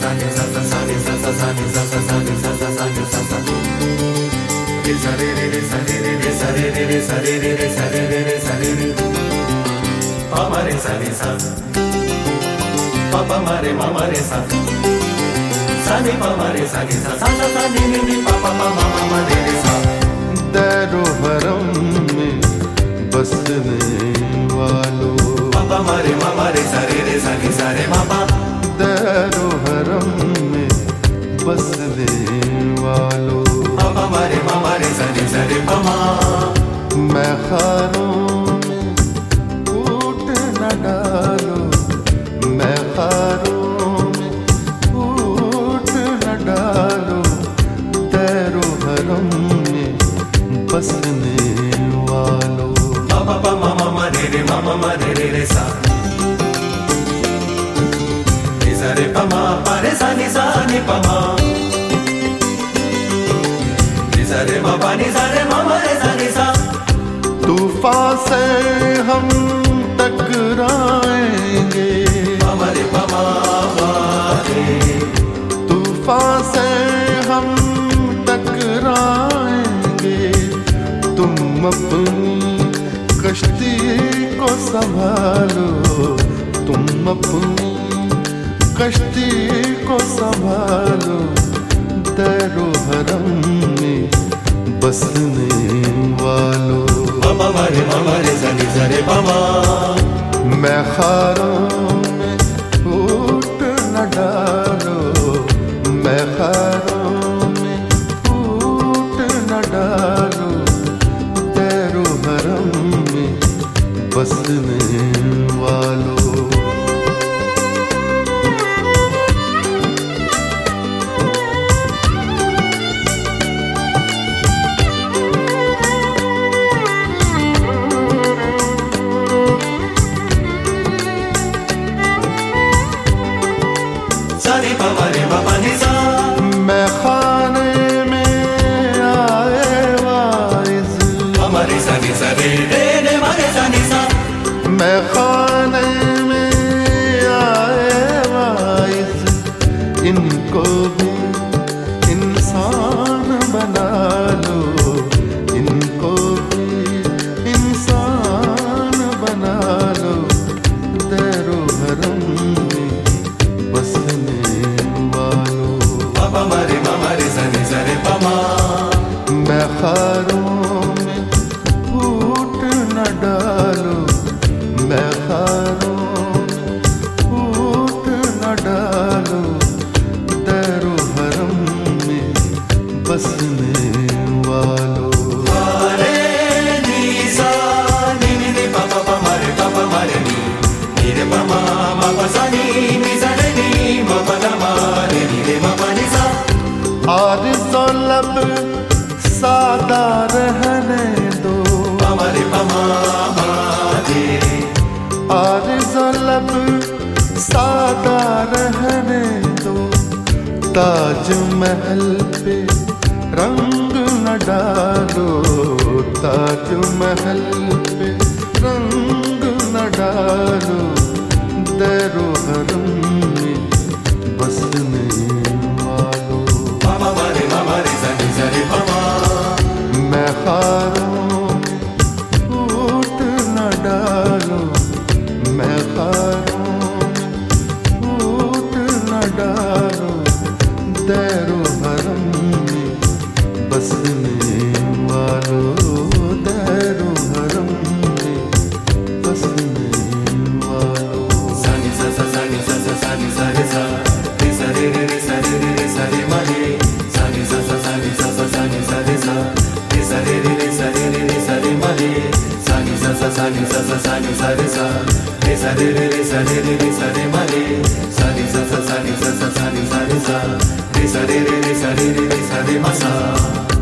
sa ni sa sa sa ni sa sa sa ni sa sa sa ni sa sa sa ni sa sa re sa re re sa re re sa re re sa re re sa re re sa re re pa ma re sa ni sa pa pa ma re sa sa ni pa ma re sa ni sa sa sa sa ni ni pa pa ma ma ma re re sa दैरो हरम में बसने वालों पापा मारे मामा रे सारे रे सानी सारे मापा दैरो हरम में बसने वालों पापा मारे मामा रे सानी सारे मामा मैं खारों में फूट न डालो मैं खारों में फूट न डालो दैरो हरम में बसने वालों पापा मामा रे रे सा रे सा रे पमा पा रे सा नि पमा रे सा रे मा पा नि सा रे मामा रे सा नि सा तूफान से हम टकराएंगे मामा रे पमा रे तूफान से हम टकराएंगे तुम अपनी कश्ती को संभालो तुम अपनी कश्ती को संभालो दैरो हरम में बसने वालों पापा मामा रे सानी सारे पामा मैं खारों में फूट न डालो मैं खारों में फूट न डालो दैरो हरम में बसने वालों सारे पापा रे पापा नि सा मैं खाने में आए वाइज हमारे सानी सारे रे रे मारे सानी सा मैं खाने में आए वाइज इनको भी इंसान बना लो इनको भी इंसान बना लो दैरो हरम में बसने वालों पापा मारे मामा रे सानी सारे पामा मैं खारों में फूट न डालो मैं खारों में फूट न डालो दैरो हरम में बसने वालों मारे नी सा नी नी नी पापा पामा रे नी रे पामा मापा सानी नी सा रे नी मापा ना मारे नी रे मापा नि सा आरज़ो लब सादा रहने दो पामा रे पामा रे आरज़ो लब सादा रहने दो ताजमहल पे रंग न डालो ताजमहल पे रंग न डालो दैरो हरम में बसने वालों पापा मारे सानी सारे पामा मैं खारों में फूट न डालो मैं खारों में फूट न डालो दैरो हरम में बसने वालों दैरो हरम में बसने वालों सानी सा सा सानी सा सा सानी सा रे सा रे सा रे रे रे सा रे रे रे सा रे मारे सानी सा सा सानी सा सा सानी सा रे सा रे रे रे सा रे रे रे सा रे मारे सानी सा सा सानी सा सा सानी सा रे सा रे रे रे सा रे रे रे सा रे मारे सानी सा सा सानी सा सा सानी सा रे सा रे रे रे सा रे रे रे सा रे मा सा